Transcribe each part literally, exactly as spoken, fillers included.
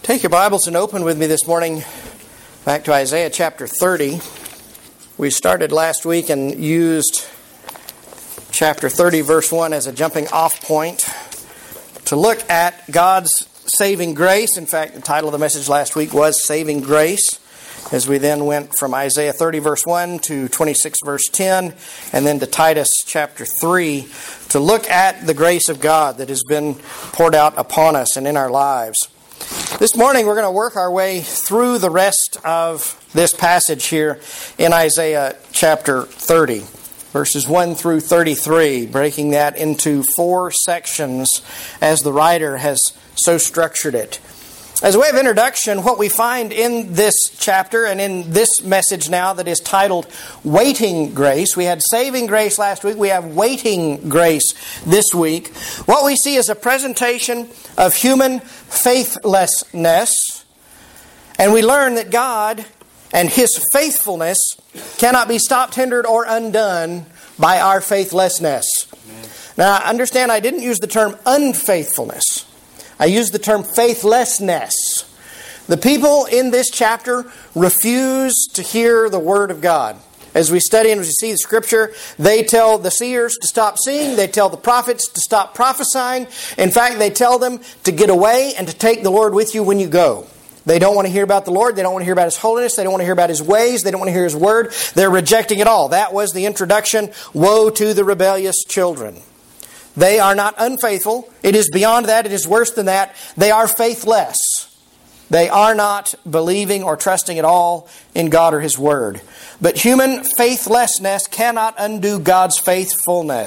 Take your Bibles and open with me this morning back to Isaiah chapter thirty. We started last week and used chapter thirty, verse one as a jumping off point to look at God's saving grace. In fact, the title of the message last week was Saving Grace, as we then went from Isaiah thirty, verse one to twenty-six, verse ten, and then to Titus chapter three to look at the grace of God that has been poured out upon us and in our lives. This morning we're going to work our way through the rest of this passage here in Isaiah chapter thirty, verses one through thirty-three, breaking that into four sections as the writer has so structured it. As a way of introduction, what we find in this chapter and in this message now that is titled Waiting Grace. We had Saving Grace last week. We have Waiting Grace this week. What we see is a presentation of human faithlessness. And we learn that God and His faithfulness cannot be stopped, hindered, or undone by our faithlessness. Amen. Now, understand, I didn't use the term unfaithfulness. I use the term faithlessness. The people in this chapter refuse to hear the Word of God. As we study and as we see the Scripture, they tell the seers to stop seeing. They tell the prophets to stop prophesying. In fact, they tell them to get away and to take the Lord with you when you go. They don't want to hear about the Lord. They don't want to hear about His holiness. They don't want to hear about His ways. They don't want to hear His Word. They're rejecting it all. That was the introduction. Woe to the rebellious children. They are not unfaithful. It is beyond that. It is worse than that. They are faithless. They are not believing or trusting at all in God or His Word. But human faithlessness cannot undo God's faithfulness.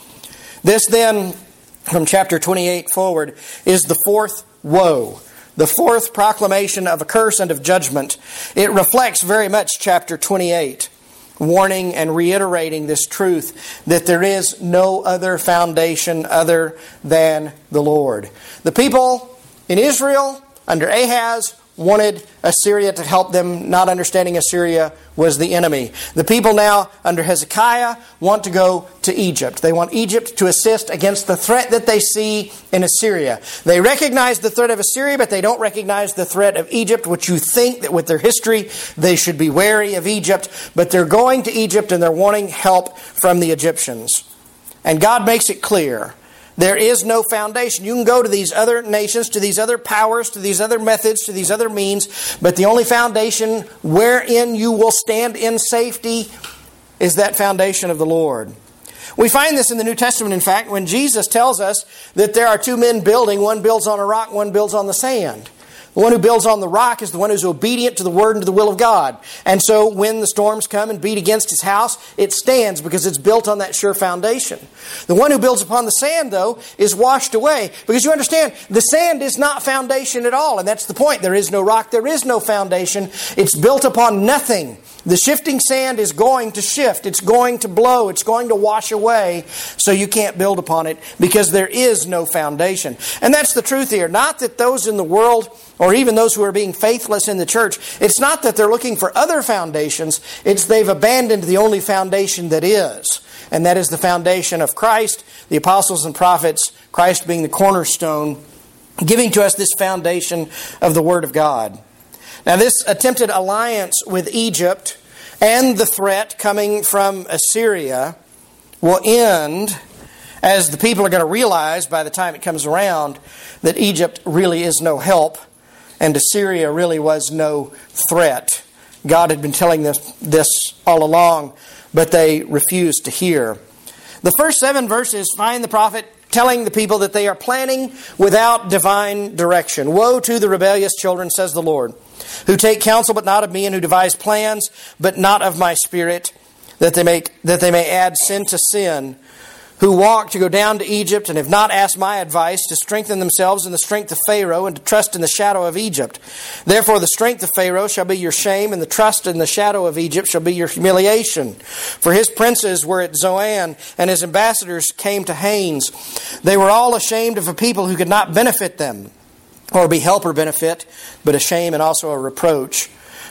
This then, from chapter twenty-eight forward, is the fourth woe. The fourth proclamation of a curse and of judgment. It reflects very much chapter twenty-eight. Warning and reiterating this truth that there is no other foundation other than the Lord. The people in Israel under Ahaz wanted Assyria to help them, not understanding Assyria was the enemy. The people now under Hezekiah want to go to Egypt. They want Egypt to assist against the threat that they see in Assyria. They recognize the threat of Assyria, but they don't recognize the threat of Egypt, which you think that with their history they should be wary of Egypt. But they're going to Egypt and they're wanting help from the Egyptians. And God makes it clear. There is no foundation. You can go to these other nations, to these other powers, to these other methods, to these other means, but the only foundation wherein you will stand in safety is that foundation of the Lord. We find this in the New Testament, in fact, when Jesus tells us that there are two men building. One builds on a rock, one builds on the sand. The one who builds on the rock is the one who's obedient to the Word and to the will of God. And so when the storms come and beat against his house, it stands because it's built on that sure foundation. The one who builds upon the sand, though, is washed away. Because you understand, the sand is not foundation at all. And that's the point. There is no rock. There is no foundation. It's built upon nothing. The shifting sand is going to shift. It's going to blow. It's going to wash away. So you can't build upon it because there is no foundation. And that's the truth here. Not that those in the world, or even those who are being faithless in the church, it's not that they're looking for other foundations. It's they've abandoned the only foundation that is. And that is the foundation of Christ, the apostles and prophets, Christ being the cornerstone, giving to us this foundation of the Word of God. Now, this attempted alliance with Egypt and the threat coming from Assyria will end as the people are going to realize by the time it comes around that Egypt really is no help and Assyria really was no threat. God had been telling them this all along, but they refused to hear. The first seven verses find the prophet telling the people that they are planning without divine direction. Woe to the rebellious children, says the Lord, who take counsel but not of me, and who devise plans but not of my Spirit, that they make that they may add sin to sin, who walk to go down to Egypt and have not asked my advice, to strengthen themselves in the strength of Pharaoh and to trust in the shadow of Egypt. Therefore the strength of Pharaoh shall be your shame, and the trust in the shadow of Egypt shall be your humiliation. For his princes were at Zoan, and his ambassadors came to Hanes. They were all ashamed of a people who could not benefit them, or be help or benefit, but a shame and also a reproach.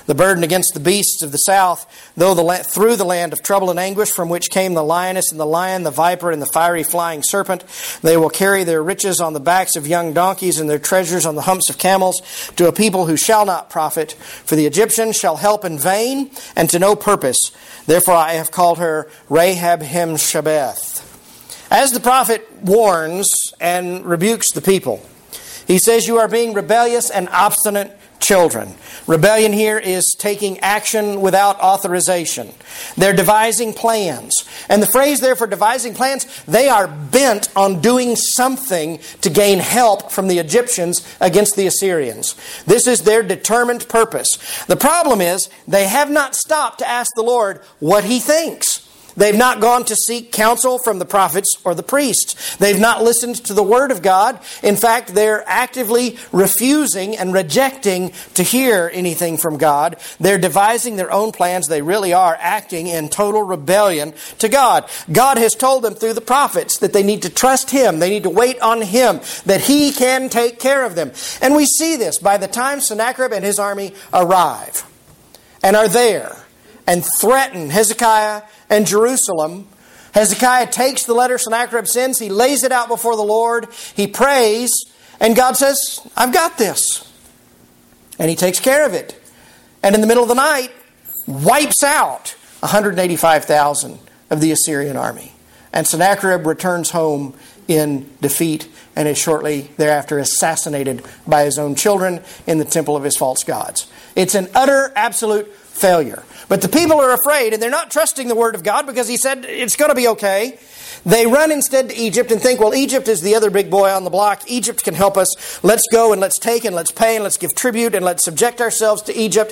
the burden against the beasts of the south, though the la- through the land of trouble and anguish, from which came the lioness and the lion, the viper and the fiery flying serpent. They will carry their riches on the backs of young donkeys and their treasures on the humps of camels, to a people who shall not profit. For the Egyptians shall help in vain and to no purpose. Therefore I have called her Rahab Hemshabeth. As the prophet warns and rebukes the people, he says, you are being rebellious and obstinate children. Rebellion here is taking action without authorization. They're devising plans. And the phrase there for devising plans, they are bent on doing something to gain help from the Egyptians against the Assyrians. This is their determined purpose. The problem is, they have not stopped to ask the Lord what He thinks. They've not gone to seek counsel from the prophets or the priests. They've not listened to the Word of God. In fact, they're actively refusing and rejecting to hear anything from God. They're devising their own plans. They really are acting in total rebellion to God. God has told them through the prophets that they need to trust Him. They need to wait on Him, that He can take care of them. And we see this by the time Sennacherib and his army arrive and are there and threaten Hezekiah and Jerusalem. Hezekiah takes the letter Sennacherib sends. He lays it out before the Lord. He prays. And God says, I've got this. And He takes care of it. And in the middle of the night, wipes out one hundred eighty-five thousand of the Assyrian army. And Sennacherib returns home in defeat and is shortly thereafter assassinated by his own children in the temple of his false gods. It's an utter, absolute failure. But the people are afraid, and they're not trusting the Word of God because He said it's going to be okay. They run instead to Egypt and think, well, Egypt is the other big boy on the block. Egypt can help us. Let's go and let's take and let's pay and let's give tribute and let's subject ourselves to Egypt.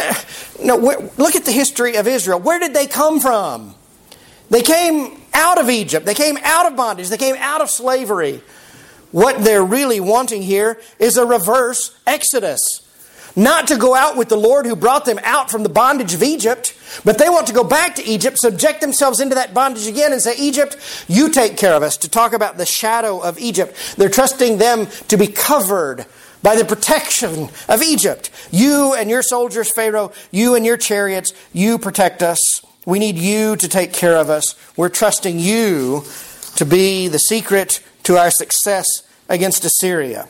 No, look at the history of Israel. Where did they come from? They came out of Egypt. They came out of bondage. They came out of slavery. What they're really wanting here is a reverse Exodus. Not to go out with the Lord who brought them out from the bondage of Egypt, but they want to go back to Egypt, subject themselves into that bondage again and say, Egypt, you take care of us. To talk about the shadow of Egypt. They're trusting them to be covered by the protection of Egypt. You and your soldiers, Pharaoh, you and your chariots, you protect us. We need you to take care of us. We're trusting you to be the secret to our success against Assyria.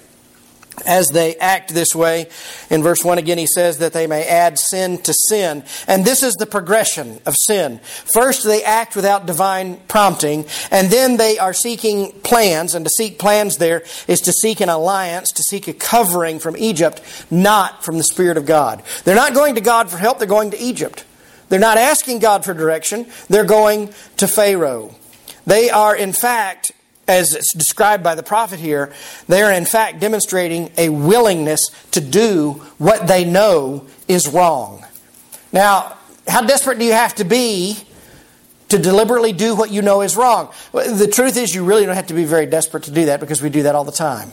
As they act this way, in verse one again he says that they may add sin to sin. And this is the progression of sin. First they act without divine prompting, and then they are seeking plans. And to seek plans there is to seek an alliance, to seek a covering from Egypt, not from the Spirit of God. They're not going to God for help, they're going to Egypt. They're not asking God for direction, they're going to Pharaoh. They are in fact, as it's described by the prophet here, they are in fact demonstrating a willingness to do what they know is wrong. Now, how desperate do you have to be to deliberately do what you know is wrong? The truth is, you really don't have to be very desperate to do that, because we do that all the time.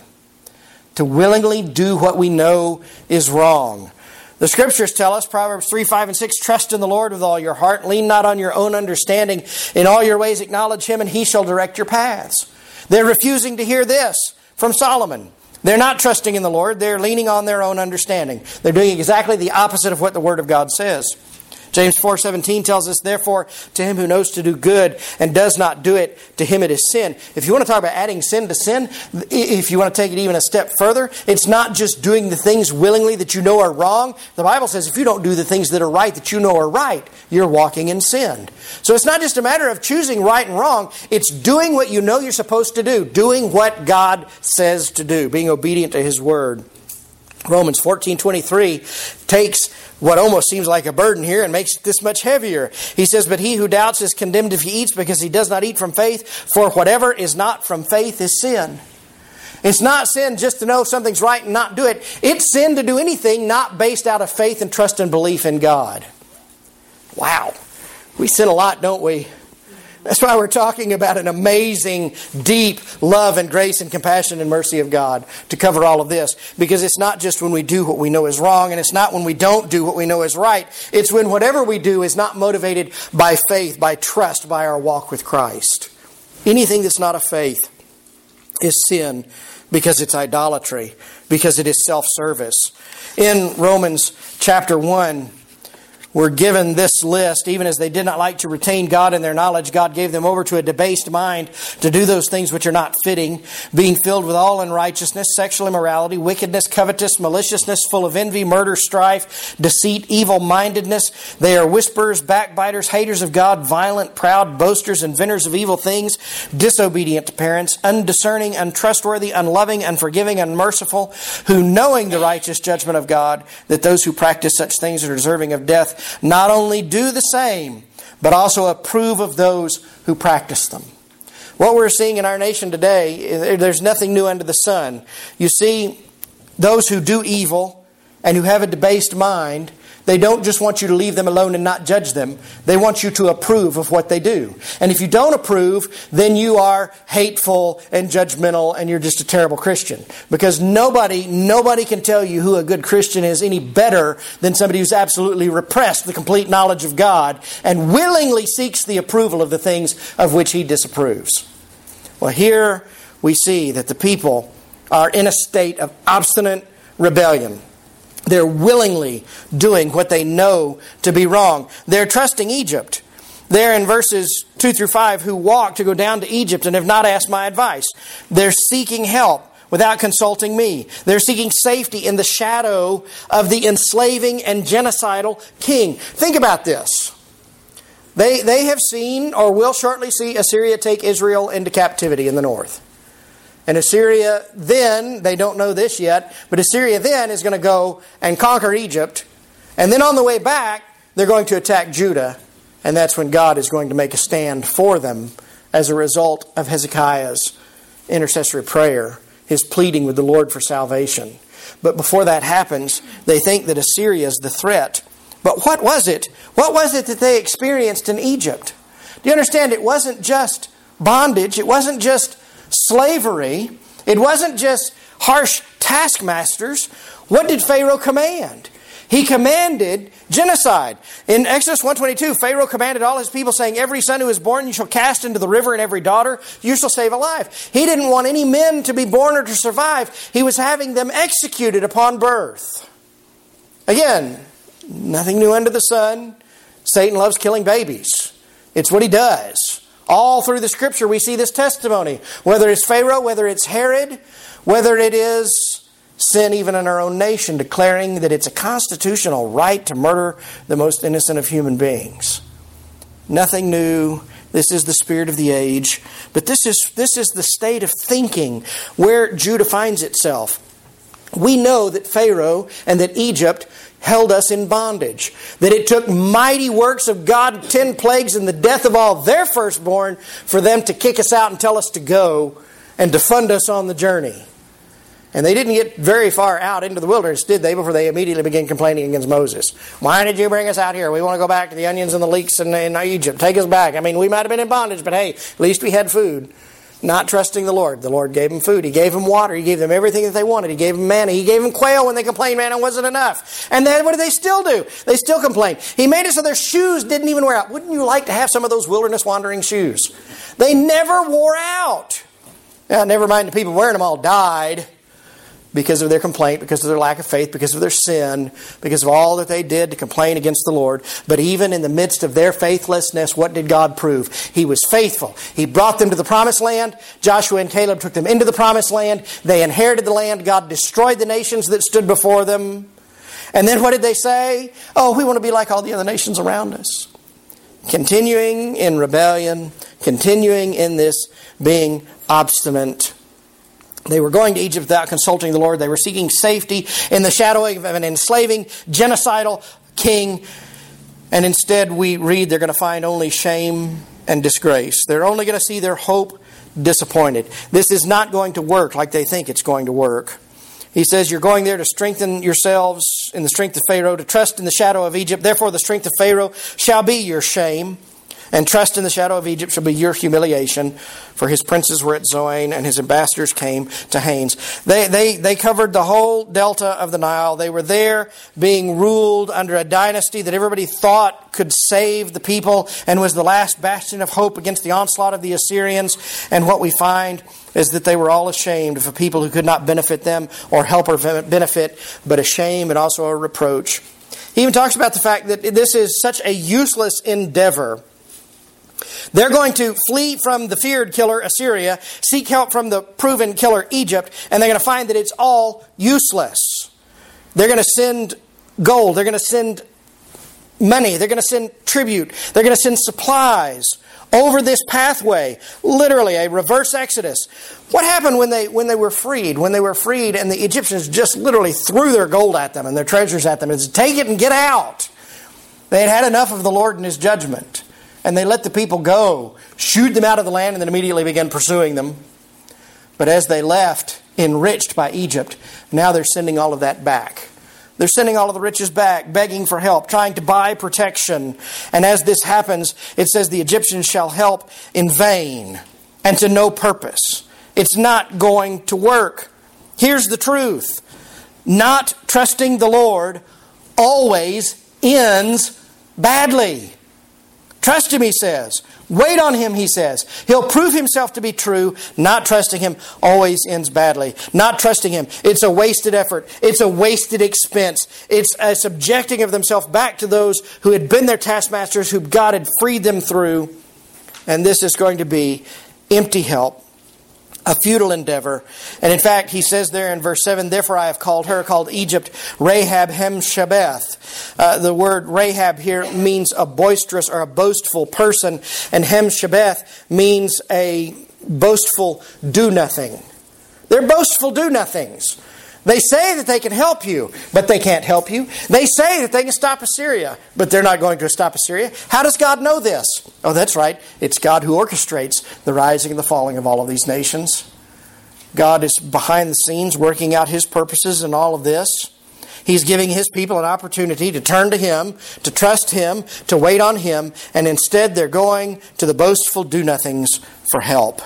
To willingly do what we know is wrong. The Scriptures tell us, Proverbs three, five, and six, trust in the Lord with all your heart. Lean not on your own understanding. In all your ways acknowledge Him, and He shall direct your paths. They're refusing to hear this from Solomon. They're not trusting in the Lord. They're leaning on their own understanding. They're doing exactly the opposite of what the Word of God says. James four seventeen tells us, therefore, to him who knows to do good and does not do it, to him it is sin. If you want to talk about adding sin to sin, if you want to take it even a step further, it's not just doing the things willingly that you know are wrong. The Bible says if you don't do the things that are right that you know are right, you're walking in sin. So it's not just a matter of choosing right and wrong. It's doing what you know you're supposed to do. Doing what God says to do. Being obedient to His Word. Romans fourteen twenty-three takes what almost seems like a burden here and makes it this much heavier. He says, but he who doubts is condemned if he eats, because he does not eat from faith. For whatever is not from faith is sin. It's not sin just to know something's right and not do it. It's sin to do anything not based out of faith and trust and belief in God. Wow. We sin a lot, don't we? That's why we're talking about an amazing, deep love and grace and compassion and mercy of God to cover all of this. Because it's not just when we do what we know is wrong, and it's not when we don't do what we know is right. It's when whatever we do is not motivated by faith, by trust, by our walk with Christ. Anything that's not of faith is sin, because it's idolatry, because it is self-service. In Romans chapter one, were given this list, even as they did not like to retain God in their knowledge, God gave them over to a debased mind to do those things which are not fitting, being filled with all unrighteousness, sexual immorality, wickedness, covetous, maliciousness, full of envy, murder, strife, deceit, evil-mindedness. They are whisperers, backbiters, haters of God, violent, proud, boasters, inventors of evil things, disobedient to parents, undiscerning, untrustworthy, unloving, unforgiving, unmerciful, who knowing the righteous judgment of God, that those who practice such things are deserving of death, not only do the same, but also approve of those who practice them. What we're seeing in our nation today, there's nothing new under the sun. You see, those who do evil and who have a debased mind, they don't just want you to leave them alone and not judge them. They want you to approve of what they do. And if you don't approve, then you are hateful and judgmental and you're just a terrible Christian. Because nobody, nobody can tell you who a good Christian is any better than somebody who's absolutely repressed the complete knowledge of God and willingly seeks the approval of the things of which He disapproves. Well, here we see that the people are in a state of obstinate rebellion. They're willingly doing what they know to be wrong. They're trusting Egypt. There in verses two through five, who walk to go down to Egypt and have not asked my advice. They're seeking help without consulting me. They're seeking safety in the shadow of the enslaving and genocidal king. Think about this. They, they have seen or will shortly see Assyria take Israel into captivity in the north. And Assyria then, they don't know this yet, but Assyria then is going to go and conquer Egypt. And then on the way back, they're going to attack Judah. And that's when God is going to make a stand for them as a result of Hezekiah's intercessory prayer, his pleading with the Lord for salvation. But before that happens, they think that Assyria is the threat. But what was it? What was it that they experienced in Egypt? Do you understand? It wasn't just bondage. It wasn't just slavery. It wasn't just harsh taskmasters. What did Pharaoh command? He commanded genocide. In Exodus one twenty-two, Pharaoh commanded all his people, saying, every son who is born you shall cast into the river, and every daughter you shall save alive. He didn't want any men to be born or to survive. He was having them executed upon birth. Again, nothing new under the sun. Satan loves killing babies. It's what he does. All through the Scripture we see this testimony. Whether it's Pharaoh, whether it's Herod, whether it is sin even in our own nation, declaring that it's a constitutional right to murder the most innocent of human beings. Nothing new. This is the spirit of the age. But this is, this is the state of thinking where Judah finds itself. We know that Pharaoh and that Egypt held us in bondage. That it took mighty works of God, ten plagues, and the death of all their firstborn for them to kick us out and tell us to go and to fund us on the journey. And they didn't get very far out into the wilderness, did they, before they immediately began complaining against Moses. Why did you bring us out here? We want to go back to the onions and the leeks in, in Egypt. Take us back. I mean, we might have been in bondage, but hey, at least we had food. Not trusting the Lord. The Lord gave them food. He gave them water. He gave them everything that they wanted. He gave them manna. He gave them quail when they complained manna wasn't enough. And then what do they still do? They still complain. He made it so their shoes didn't even wear out. Wouldn't you like to have some of those wilderness wandering shoes? They never wore out. Now, never mind the people wearing them all died because of their complaint, because of their lack of faith, because of their sin, because of all that they did to complain against the Lord. But even in the midst of their faithlessness, what did God prove? He was faithful. He brought them to the promised land. Joshua and Caleb took them into the promised land. They inherited the land. God destroyed the nations that stood before them. And then what did they say? Oh, we want to be like all the other nations around us. Continuing in rebellion, continuing in this being obstinate. They were going to Egypt without consulting the Lord. They were seeking safety in the shadow of an enslaving, genocidal king. And instead we read they're going to find only shame and disgrace. They're only going to see their hope disappointed. This is not going to work like they think it's going to work. He says you're going there to strengthen yourselves in the strength of Pharaoh, to trust in the shadow of Egypt. Therefore the strength of Pharaoh shall be your shame. And trust in the shadow of Egypt shall be your humiliation. For his princes were at Zoan, and his ambassadors came to Hanes. They, they, they covered the whole delta of the Nile. They were there being ruled under a dynasty that everybody thought could save the people and was the last bastion of hope against the onslaught of the Assyrians. And what we find is that they were all ashamed of a people who could not benefit them or help or benefit, but a shame and also a reproach. He even talks about the fact that this is such a useless endeavor. They're going to flee from the feared killer Assyria, seek help from the proven killer Egypt, and they're going to find that it's all useless. They're going to send gold. They're going to send money. They're going to send tribute. They're going to send supplies over this pathway. Literally a reverse exodus. What happened when they when they were freed? When they were freed and the Egyptians just literally threw their gold at them and their treasures at them and said, take it and get out. They had had enough of the Lord and His judgment. And they let the people go, shooed them out of the land, and then immediately began pursuing them. But as they left, enriched by Egypt, now they're sending all of that back. They're sending all of the riches back, begging for help, trying to buy protection. And as this happens, it says the Egyptians shall help in vain and to no purpose. It's not going to work. Here's the truth. Not trusting the Lord always ends badly. Trust Him, He says. Wait on Him, He says. He'll prove Himself to be true. Not trusting Him always ends badly. Not trusting Him, it's a wasted effort. It's a wasted expense. It's a subjecting of themselves back to those who had been their taskmasters, who God had freed them through. And this is going to be empty help. A futile endeavor. And in fact, he says there in verse seven, therefore I have called her, called Egypt, Rahab Hemshabeth. Uh, the word Rahab here means a boisterous or a boastful person. And Hemshabeth means a boastful do-nothing. They're boastful do-nothings. They say that they can help you, but they can't help you. They say that they can stop Assyria, but they're not going to stop Assyria. How does God know this? Oh, that's right. It's God who orchestrates the rising and the falling of all of these nations. God is behind the scenes working out His purposes in all of this. He's giving His people an opportunity to turn to Him, to trust Him, to wait on Him, and instead they're going to the boastful do-nothings for help.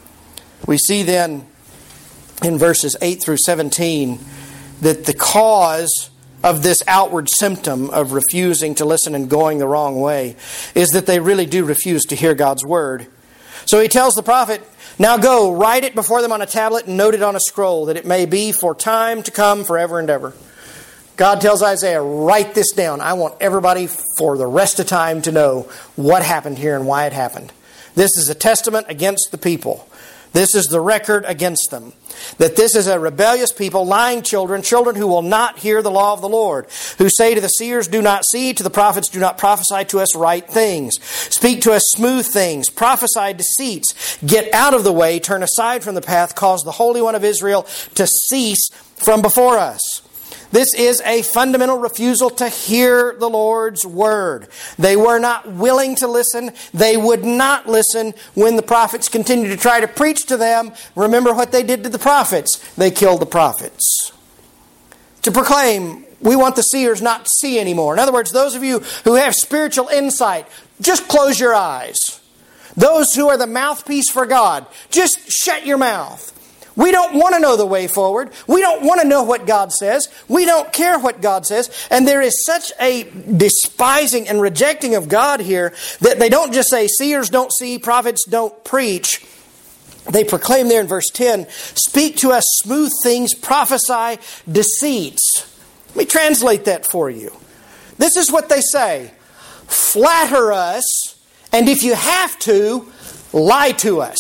We see then in verses eight through seventeen that the cause of this outward symptom of refusing to listen and going the wrong way is that they really do refuse to hear God's word. So he tells the prophet, now go, write it before them on a tablet and note it on a scroll, that it may be for time to come forever and ever. God tells Isaiah, write this down. I want everybody for the rest of time to know what happened here and why it happened. This is a testament against the people. This is the record against them. That this is a rebellious people, lying children, children who will not hear the law of the Lord, who say to the seers, do not see, to the prophets, do not prophesy to us right things. Speak to us smooth things, prophesy deceits. Get out of the way, turn aside from the path, cause the Holy One of Israel to cease from before us. This is a fundamental refusal to hear the Lord's word. They were not willing to listen. They would not listen when the prophets continued to try to preach to them. Remember what they did to the prophets. They killed the prophets. To proclaim, we want the seers not to see anymore. In other words, those of you who have spiritual insight, just close your eyes. Those who are the mouthpiece for God, just shut your mouth. We don't want to know the way forward. We don't want to know what God says. We don't care what God says. And there is such a despising and rejecting of God here that they don't just say, seers don't see, prophets don't preach. They proclaim there in verse ten, speak to us smooth things, prophesy deceits. Let me translate that for you. This is what they say. Flatter us, and if you have to, lie to us.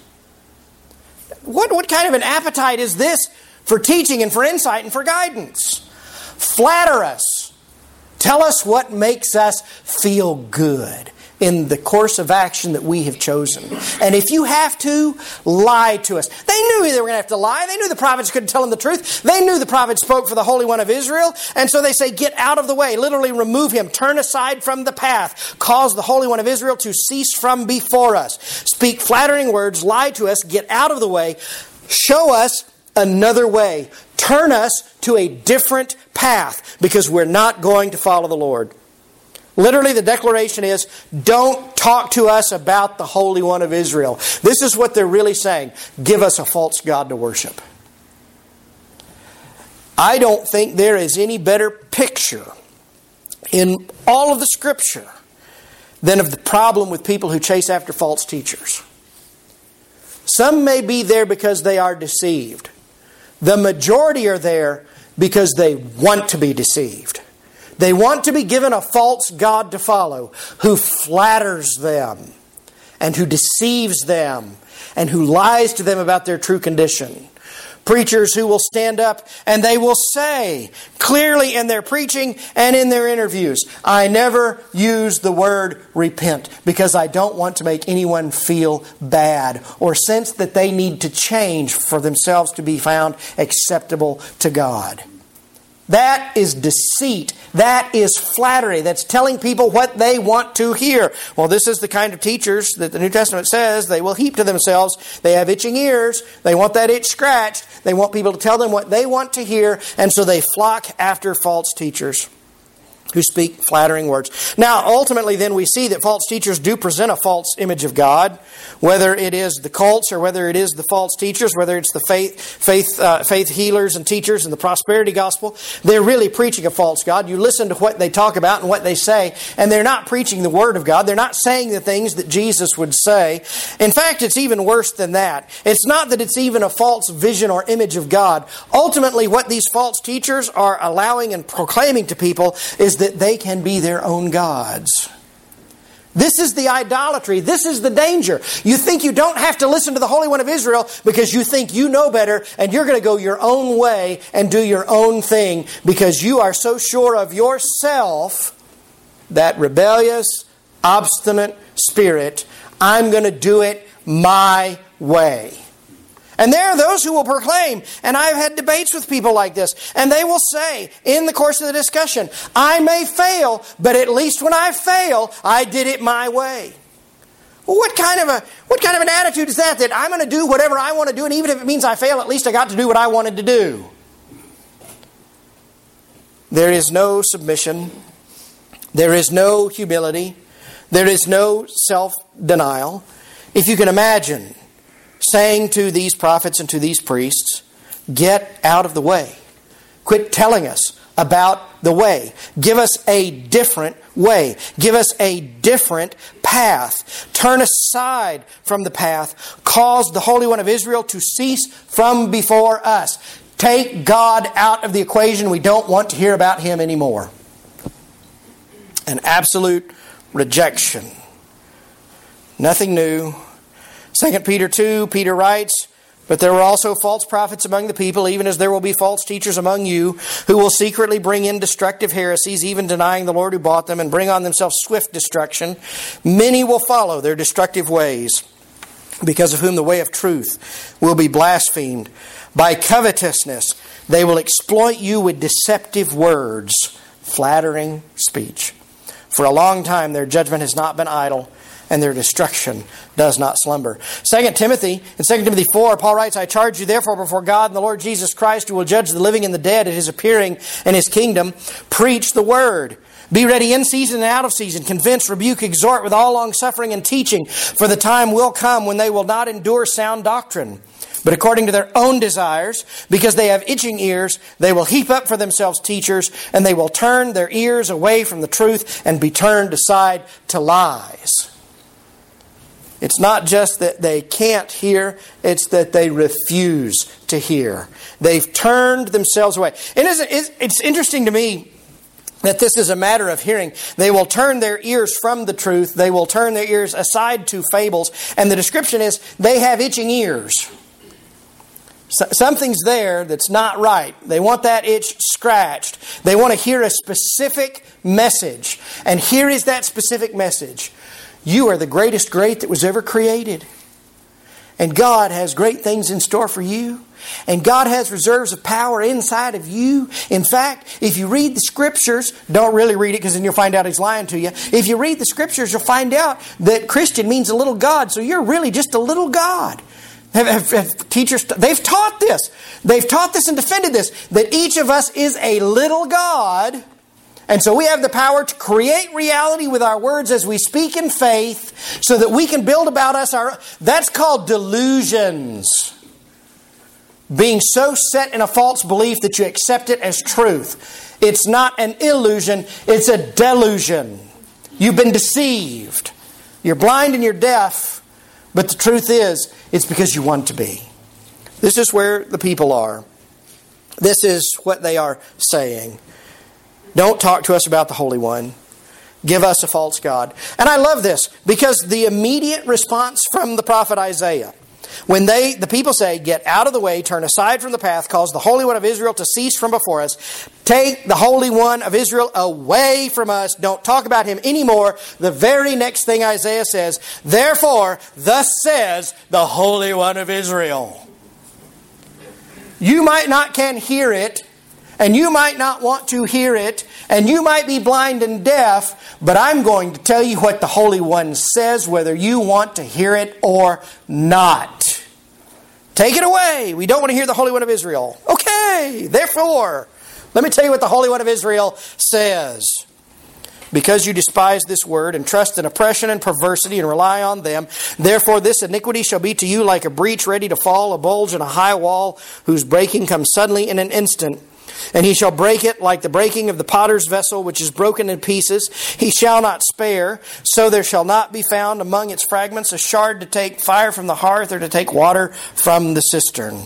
What, what kind of an appetite is this for teaching and for insight and for guidance? Flatter us. Tell us what makes us feel good in the course of action that we have chosen. And if you have to, lie to us. They knew they were going to have to lie. They knew the prophets couldn't tell them the truth. They knew the prophets spoke for the Holy One of Israel. And so they say, get out of the way. Literally remove him. Turn aside from the path. Cause the Holy One of Israel to cease from before us. Speak flattering words. Lie to us. Get out of the way. Show us another way. Turn us to a different path because we're not going to follow the Lord. Literally, the declaration is, don't talk to us about the Holy One of Israel. This is what they're really saying. Give us a false God to worship. I don't think there is any better picture in all of the Scripture than of the problem with people who chase after false teachers. Some may be there because they are deceived. The majority are there because they want to be deceived. They want to be given a false god to follow who flatters them and who deceives them and who lies to them about their true condition. Preachers who will stand up and they will say clearly in their preaching and in their interviews, I never use the word repent because I don't want to make anyone feel bad or sense that they need to change for themselves to be found acceptable to God. That is deceit. That is flattery. That's telling people what they want to hear. Well, this is the kind of teachers that the New Testament says they will heap to themselves. They have itching ears. They want that itch scratched. They want people to tell them what they want to hear. And so they flock after false teachers who speak flattering words. Now, ultimately, then we see that false teachers do present a false image of God, whether it is the cults or whether it is the false teachers, whether it's the faith faith uh, faith healers and teachers in the prosperity gospel. They're really preaching a false God. You listen to what they talk about and what they say, and they're not preaching the Word of God. They're not saying the things that Jesus would say. In fact, it's even worse than that. It's not that it's even a false vision or image of God. Ultimately, what these false teachers are allowing and proclaiming to people is that they can be their own gods. This is the idolatry. This is the danger. You think you don't have to listen to the Holy One of Israel because you think you know better and you're going to go your own way and do your own thing because you are so sure of yourself, that rebellious, obstinate spirit. I'm going to do it my way. And there are those who will proclaim, and I've had debates with people like this, and they will say in the course of the discussion, I may fail, but at least when I fail, I did it my way. Well, what kind of a what kind of an attitude is that? That I'm going to do whatever I want to do, and even if it means I fail, at least I got to do what I wanted to do. There is no submission. There is no humility. There is no self-denial. If you can imagine saying to these prophets and to these priests, get out of the way. Quit telling us about the way. Give us a different way. Give us a different path. Turn aside from the path. Cause the Holy One of Israel to cease from before us. Take God out of the equation. We don't want to hear about Him anymore. An absolute rejection. Nothing new. Second Peter two, Peter writes, but there were also false prophets among the people, even as there will be false teachers among you, who will secretly bring in destructive heresies, even denying the Lord who bought them, and bring on themselves swift destruction. Many will follow their destructive ways, because of whom the way of truth will be blasphemed. By covetousness they will exploit you with deceptive words, flattering speech. For a long time their judgment has not been idle, and their destruction does not slumber. Second Timothy, in Second Timothy four, Paul writes, I charge you therefore before God and the Lord Jesus Christ, who will judge the living and the dead at His appearing and His kingdom, preach the word. Be ready in season and out of season. Convince, rebuke, exhort with all long suffering and teaching. For the time will come when they will not endure sound doctrine, but according to their own desires, because they have itching ears, they will heap up for themselves teachers, and they will turn their ears away from the truth and be turned aside to lies. It's not just that they can't hear, it's that they refuse to hear. They've turned themselves away. And it's interesting to me that this is a matter of hearing. They will turn their ears from the truth. They will turn their ears aside to fables. And the description is, they have itching ears. Something's there that's not right. They want that itch scratched. They want to hear a specific message. And here is that specific message. You are the greatest great that was ever created. And God has great things in store for you. And God has reserves of power inside of you. In fact, if you read the Scriptures, don't really read it because then you'll find out He's lying to you. If you read the Scriptures, you'll find out that Christian means a little God. So you're really just a little God. Have, have, have teachers, they've taught this. They've taught this and defended this. That each of us is a little God. And so we have the power to create reality with our words as we speak in faith so that we can build about us our... That's called delusions. Being so set in a false belief that you accept it as truth. It's not an illusion, it's a delusion. You've been deceived. You're blind and you're deaf, but the truth is, it's because you want to be. This is where the people are. This is what they are saying. Don't talk to us about the Holy One. Give us a false god. And I love this because the immediate response from the prophet Isaiah, when they, the people say, get out of the way, turn aside from the path, cause the Holy One of Israel to cease from before us. Take the Holy One of Israel away from us. Don't talk about him anymore. The very next thing Isaiah says, therefore, thus says the Holy One of Israel. You might not can hear it, and you might not want to hear it, and you might be blind and deaf, but I'm going to tell you what the Holy One says, whether you want to hear it or not. Take it away. We don't want to hear the Holy One of Israel. Okay, therefore, let me tell you what the Holy One of Israel says. Because you despise this word and trust in oppression and perversity and rely on them, therefore this iniquity shall be to you like a breach ready to fall, a bulge in a high wall, whose breaking comes suddenly in an instant. And he shall break it like the breaking of the potter's vessel, which is broken in pieces. He shall not spare, so there shall not be found among its fragments a shard to take fire from the hearth or to take water from the cistern.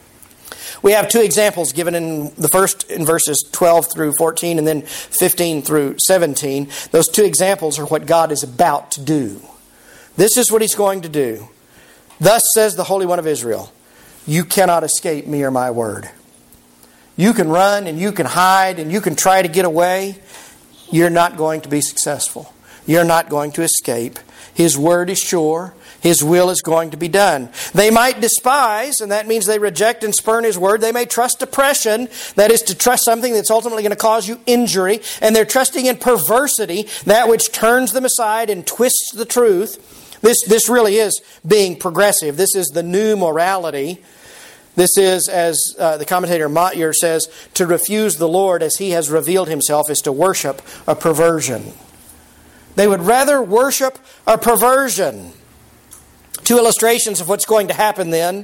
We have two examples given in the first in verses twelve through fourteen and then fifteen through seventeen. Those two examples are what God is about to do. This is what He's going to do. Thus says the Holy One of Israel, you cannot escape me or my word. You can run and you can hide and you can try to get away. You're not going to be successful. You're not going to escape. His word is sure. His will is going to be done. They might despise, and that means they reject and spurn His word. They may trust oppression, that is to trust something that's ultimately going to cause you injury. And they're trusting in perversity, that which turns them aside and twists the truth. This, this really is being progressive. This is the new morality. This is, as uh, the commentator Motyer says, to refuse the Lord as He has revealed Himself is to worship a perversion. They would rather worship a perversion. Two illustrations of what's going to happen then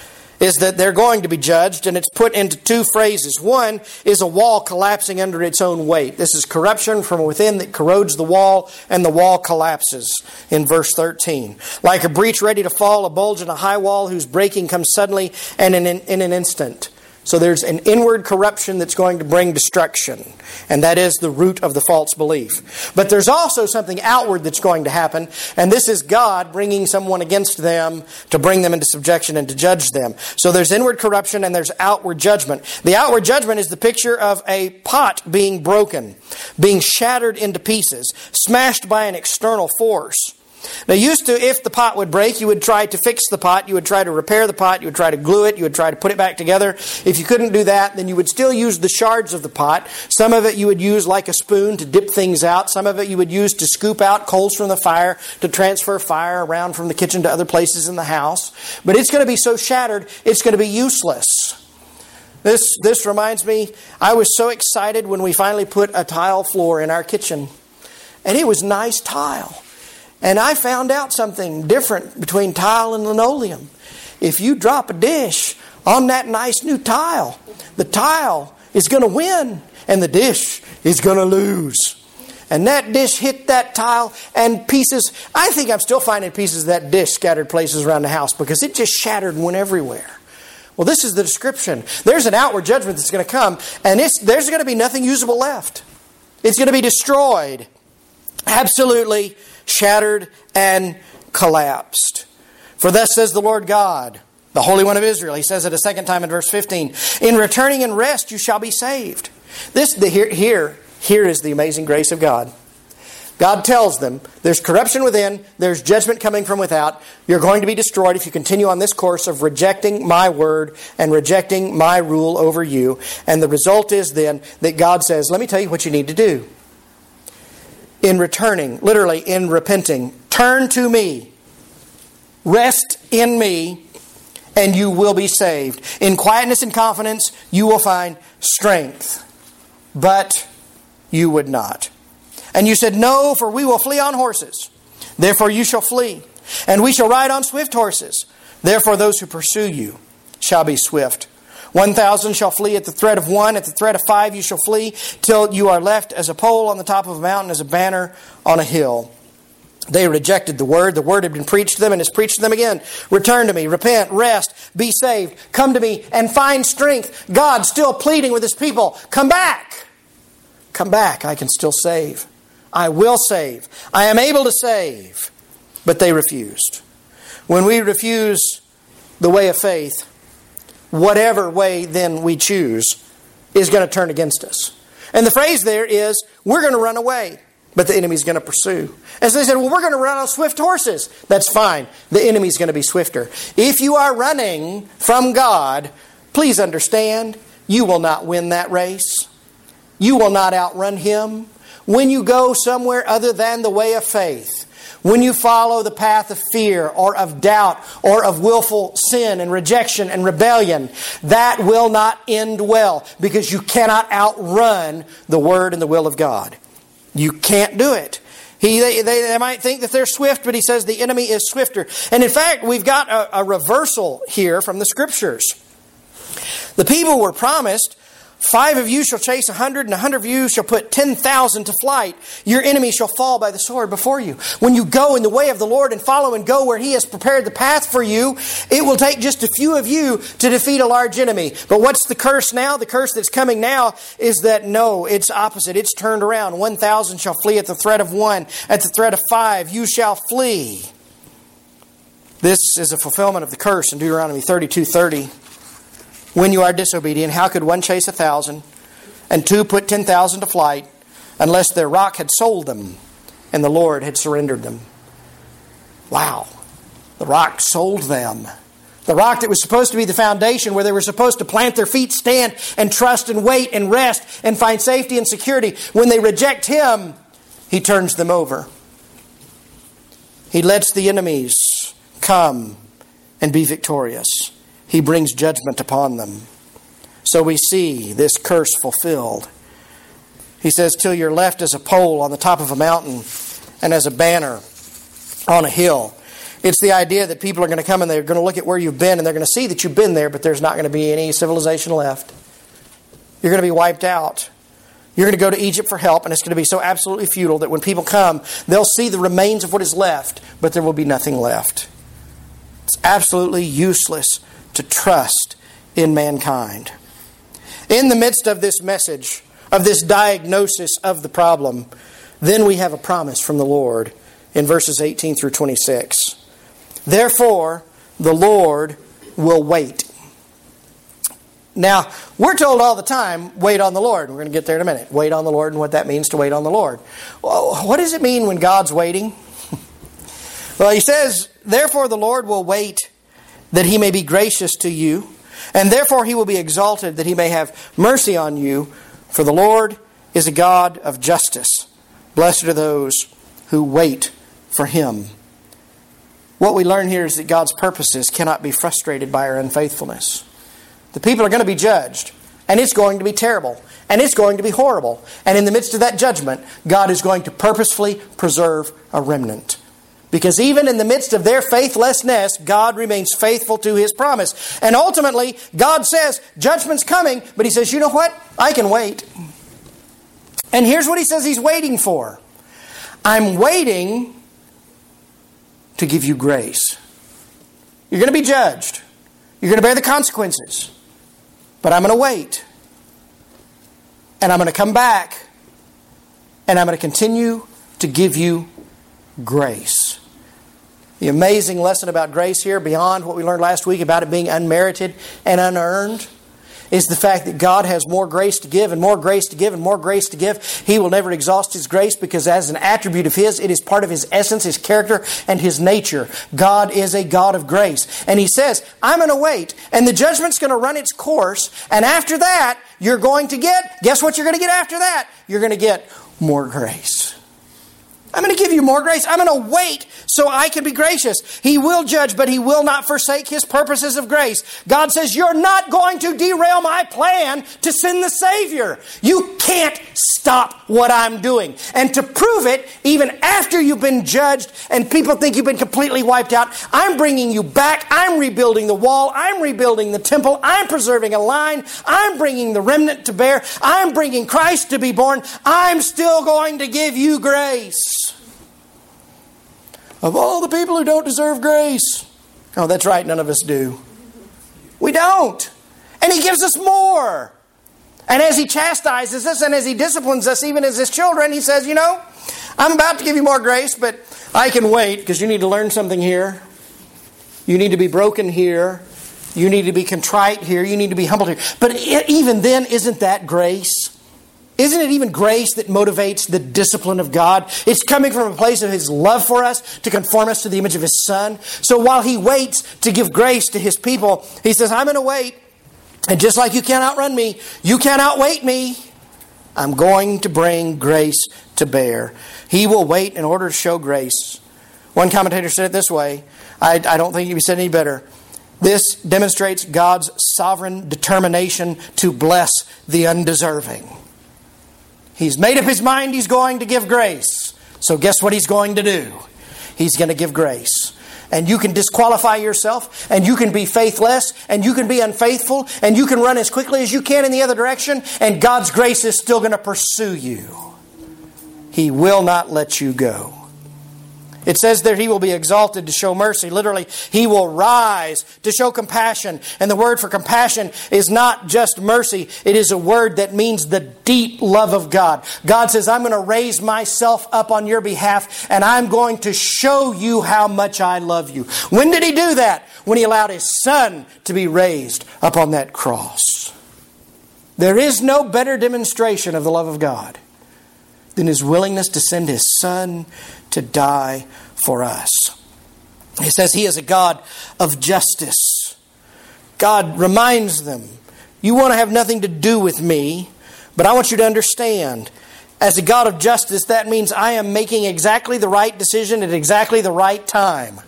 is that they're going to be judged, and it's put into two phrases. One is a wall collapsing under its own weight. This is corruption from within that corrodes the wall, and the wall collapses in verse thirteen. Like a breach ready to fall, a bulge in a high wall whose breaking comes suddenly and in, in, in an instant. So there's an inward corruption that's going to bring destruction. And that is the root of the false belief. But there's also something outward that's going to happen. And this is God bringing someone against them to bring them into subjection and to judge them. So there's inward corruption and there's outward judgment. The outward judgment is the picture of a pot being broken, being shattered into pieces, smashed by an external force. Now, used to, if the pot would break, you would try to fix the pot, you would try to repair the pot, you would try to glue it, you would try to put it back together. If you couldn't do that, then you would still use the shards of the pot. Some of it you would use like a spoon to dip things out. Some of it you would use to scoop out coals from the fire, to transfer fire around from the kitchen to other places in the house. But it's going to be so shattered, it's going to be useless. This, this reminds me, I was so excited when we finally put a tile floor in our kitchen. And it was nice tile. And I found out something different between tile and linoleum. If you drop a dish on that nice new tile, the tile is going to win and the dish is going to lose. And that dish hit that tile and pieces, I think I'm still finding pieces of that dish scattered places around the house because it just shattered and went everywhere. Well, this is the description. There's an outward judgment that's going to come, and it's, there's going to be nothing usable left. It's going to be destroyed. Absolutely shattered and collapsed. For thus says the Lord God, the Holy One of Israel. He says it a second time in verse fifteen. In returning and rest you shall be saved. This the, here, here, here is the amazing grace of God. God tells them there's corruption within, there's judgment coming from without. You're going to be destroyed if you continue on this course of rejecting my word and rejecting my rule over you. And the result is then that God says, let me tell you what you need to do. In returning, literally in repenting, turn to me, rest in me, and you will be saved. In quietness and confidence, you will find strength. But you would not. And you said, no, for we will flee on horses. Therefore you shall flee. And we shall ride on swift horses. Therefore those who pursue you shall be swift. One thousand shall flee at the threat of one, at the threat of five you shall flee, till you are left as a pole on the top of a mountain, as a banner on a hill. They rejected the word. The word had been preached to them and is preached to them again. Return to me, repent, rest, be saved. Come to me and find strength. God still pleading with His people. Come back. come back. I can still save. I will save. I am able to save. But they refused. When we refuse the way of faith, whatever way then we choose is going to turn against us. And the phrase there is, we're going to run away, but the enemy's going to pursue. As they said, well, we're going to run on swift horses. That's fine. The enemy's going to be swifter. If you are running from God, please understand, you will not win that race. You will not outrun Him. When you go somewhere other than the way of faith, when you follow the path of fear or of doubt or of willful sin and rejection and rebellion, that will not end well, because you cannot outrun the Word and the will of God. You can't do it. He, they, they, they might think that they're swift, but he says the enemy is swifter. And in fact, we've got a, a reversal here from the Scriptures. The people were promised, five of you shall chase a hundred, and a hundred of you shall put ten thousand to flight. Your enemy shall fall by the sword before you. When you go in the way of the Lord and follow and go where He has prepared the path for you, it will take just a few of you to defeat a large enemy. But what's the curse now? The curse that's coming now is that no, it's opposite. It's turned around. One thousand shall flee at the threat of one. At the threat of five, you shall flee. This is a fulfillment of the curse in Deuteronomy thirty-two thirty. When you are disobedient, how could one chase a thousand and two put ten thousand to flight unless their rock had sold them and the Lord had surrendered them? Wow. The rock sold them. The rock that was supposed to be the foundation, where they were supposed to plant their feet, stand and trust and wait and rest and find safety and security. When they reject Him, He turns them over. He lets the enemies come and be victorious. He brings judgment upon them. So we see this curse fulfilled. He says, till your left is a pole on the top of a mountain and as a banner on a hill. It's the idea that people are going to come and they're going to look at where you've been and they're going to see that you've been there, but there's not going to be any civilization left. You're going to be wiped out. You're going to go to Egypt for help, and it's going to be so absolutely futile that when people come, they'll see the remains of what is left, but there will be nothing left. It's absolutely useless to trust in mankind. In the midst of this message, of this diagnosis of the problem, then we have a promise from the Lord in verses eighteen through twenty-six. Therefore, the Lord will wait. Now, we're told all the time, wait on the Lord. We're going to get there in a minute. Wait on the Lord and what that means to wait on the Lord. Well, what does it mean when God's waiting? Well, He says, therefore the Lord will wait that He may be gracious to you, and therefore He will be exalted that He may have mercy on you, for the Lord is a God of justice. Blessed are those who wait for Him. What we learn here is that God's purposes cannot be frustrated by our unfaithfulness. The people are going to be judged, and it's going to be terrible, and it's going to be horrible. And in the midst of that judgment, God is going to purposefully preserve a remnant. Because even in the midst of their faithlessness, God remains faithful to His promise. And ultimately, God says, judgment's coming, but He says, you know what? I can wait. And here's what He says He's waiting for. I'm waiting to give you grace. You're going to be judged. You're going to bear the consequences. But I'm going to wait. And I'm going to come back. And I'm going to continue to give you grace. The amazing lesson about grace here, beyond what we learned last week about it being unmerited and unearned, is the fact that God has more grace to give and more grace to give and more grace to give. He will never exhaust His grace, because as an attribute of His, it is part of His essence, His character, and His nature. God is a God of grace. And He says, I'm going to wait, and the judgment's going to run its course, and after that, you're going to get, guess what you're going to get after that? You're going to get more grace. I'm going to give you more grace. I'm going to wait so I can be gracious. He will judge, but He will not forsake His purposes of grace. God says, you're not going to derail my plan to send the Savior. You can't stop what I'm doing. And to prove it, even after you've been judged and people think you've been completely wiped out, I'm bringing you back. I'm rebuilding the wall. I'm rebuilding the temple. I'm preserving a line. I'm bringing the remnant to bear. I'm bringing Christ to be born. I'm still going to give you grace. Of all the people who don't deserve grace. Oh, that's right, none of us do. We don't. And He gives us more. And as He chastises us and as He disciplines us, even as His children, He says, you know, I'm about to give you more grace, but I can wait because you need to learn something here. You need to be broken here. You need to be contrite here. You need to be humbled here. But even then, isn't that grace? Isn't it even grace that motivates the discipline of God? It's coming from a place of His love for us to conform us to the image of His Son. So while He waits to give grace to His people, He says, I'm going to wait. And just like you can't outrun me, you can't outwait me. I'm going to bring grace to bear. He will wait in order to show grace. One commentator said it this way. I, I don't think he said any better. This demonstrates God's sovereign determination to bless the undeserving. He's made up His mind He's going to give grace. So guess what He's going to do? He's going to give grace. And you can disqualify yourself, and you can be faithless, and you can be unfaithful, and you can run as quickly as you can in the other direction, and God's grace is still going to pursue you. He will not let you go. It says that He will be exalted to show mercy. Literally, He will rise to show compassion. And the word for compassion is not just mercy. It is a word that means the deep love of God. God says, I'm going to raise myself up on your behalf, and I'm going to show you how much I love you. When did He do that? When He allowed His Son to be raised up on that cross. There is no better demonstration of the love of God than His willingness to send His Son to die for us. It says He is a God of justice. God reminds them, you want to have nothing to do with me, but I want you to understand, as a God of justice, that means I am making exactly the right decision at exactly the right time.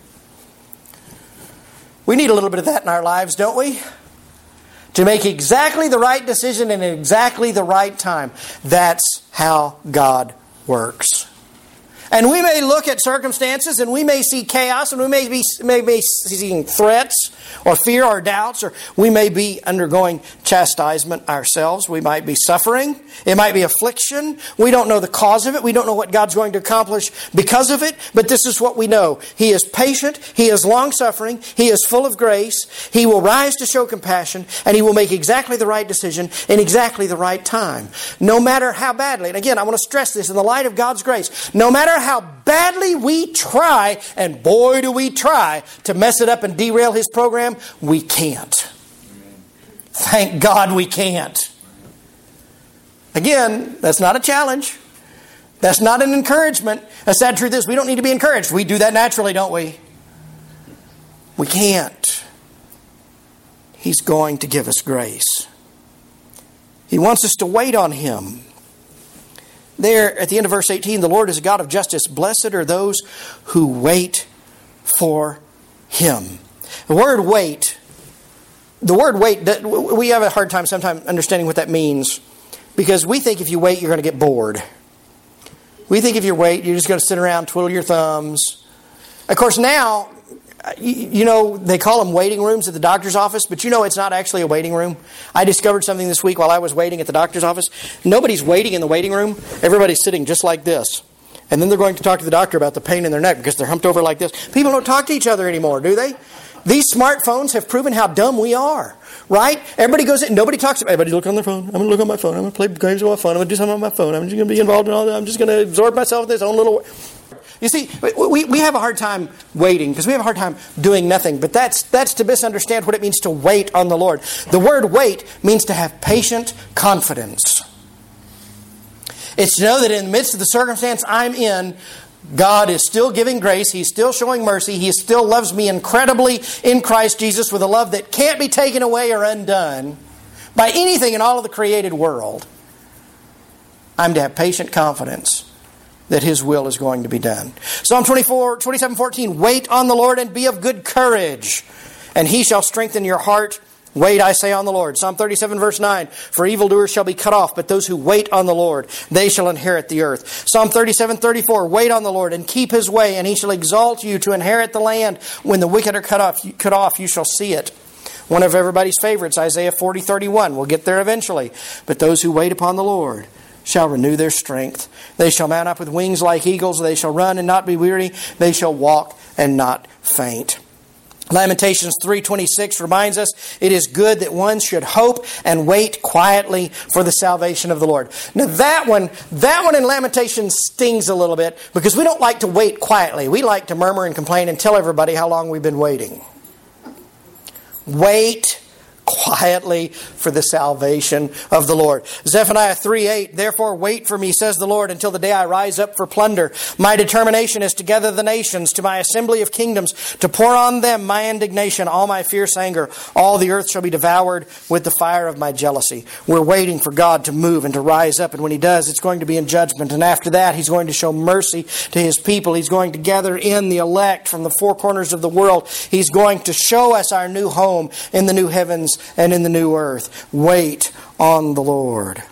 We need a little bit of that in our lives, don't we? To make exactly the right decision in exactly the right time. That's how God works. And we may look at circumstances and we may see chaos and we may be, may be seeing threats or fear or doubts, or we may be undergoing chastisement ourselves. We might be suffering. It might be affliction. We don't know the cause of it. We don't know what God's going to accomplish because of it. But this is what we know. He is patient. He is long-suffering. He is full of grace. He will rise to show compassion, and He will make exactly the right decision in exactly the right time. No matter how badly, and again, I want to stress this in the light of God's grace, no matter how badly we try, and boy do we try to mess it up and derail His program, we can't. Thank God we can't. Again, that's not a challenge. That's not an encouragement. The sad truth is we don't need to be encouraged. We do that naturally, don't we? We can't. He's going to give us grace. He wants us to wait on Him. There, at the end of verse eighteen, the Lord is a God of justice. Blessed are those who wait for Him. The word wait, the word wait, we have a hard time sometimes understanding what that means, because we think if you wait, you're going to get bored. We think if you wait, you're just going to sit around, twiddle your thumbs. Of course, now, you know, they call them waiting rooms at the doctor's office, but you know it's not actually a waiting room. I discovered something this week while I was waiting at the doctor's office. Nobody's waiting in the waiting room. Everybody's sitting just like this. And then they're going to talk to the doctor about the pain in their neck because they're humped over like this. People don't talk to each other anymore, do they? These smartphones have proven how dumb we are, right? Everybody goes in, nobody talks about it. Everybody look on their phone. I'm going to look on my phone. I'm going to play games on my phone. I'm going to do something on my phone. I'm just going to be involved in all that. I'm just going to absorb myself in this own little... You see, we, we have a hard time waiting because we have a hard time doing nothing. But that's, that's to misunderstand what it means to wait on the Lord. The word wait means to have patient confidence. It's to know that in the midst of the circumstance I'm in, God is still giving grace. He's still showing mercy. He still loves me incredibly in Christ Jesus with a love that can't be taken away or undone by anything in all of the created world. I'm to have patient confidence that His will is going to be done. Psalm twenty-four, twenty-seven fourteen, wait on the Lord and be of good courage, and He shall strengthen your heart. Wait, I say, on the Lord. Psalm thirty-seven verse nine, for evildoers shall be cut off, but those who wait on the Lord, they shall inherit the earth. Psalm thirty-seven thirty-four, wait on the Lord and keep His way, and He shall exalt you to inherit the land. When the wicked are cut off, cut off, you shall see it. One of everybody's favorites, Isaiah forty thirty-one. We'll get there eventually. But those who wait upon the Lord shall renew their strength. They shall mount up with wings like eagles. They shall run and not be weary. They shall walk and not faint. Lamentations three twenty-six reminds us it is good that one should hope and wait quietly for the salvation of the Lord. Now that one, that one in Lamentations stings a little bit because we don't like to wait quietly. We like to murmur and complain and tell everybody how long we've been waiting. Wait quietly for the salvation of the Lord. Zephaniah three eight, therefore wait for me, says the Lord, until the day I rise up for plunder. My determination is to gather the nations to my assembly of kingdoms, to pour on them my indignation, all my fierce anger. All the earth shall be devoured with the fire of my jealousy. We're waiting for God to move and to rise up, and when He does, it's going to be in judgment. And after that, He's going to show mercy to His people. He's going to gather in the elect from the four corners of the world. He's going to show us our new home in the new heavens and in the new earth. Wait on the Lord.